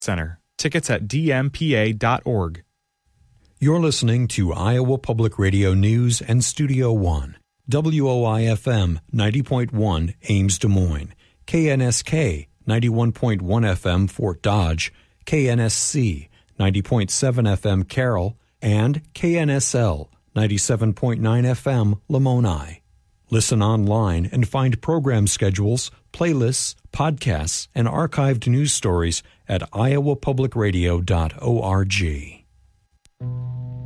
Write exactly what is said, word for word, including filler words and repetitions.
Center. Tickets at d m p a dot org. You're listening to Iowa Public Radio News and Studio One. W O I F M ninety point one Ames, Des Moines. K N S K ninety-one point one F M Fort Dodge. K N S C ninety point seven F M Carroll. And K N S L ninety-seven point nine F M Lamoni. Listen online and find program schedules, playlists, podcasts, and archived news stories at iowa public radio dot org.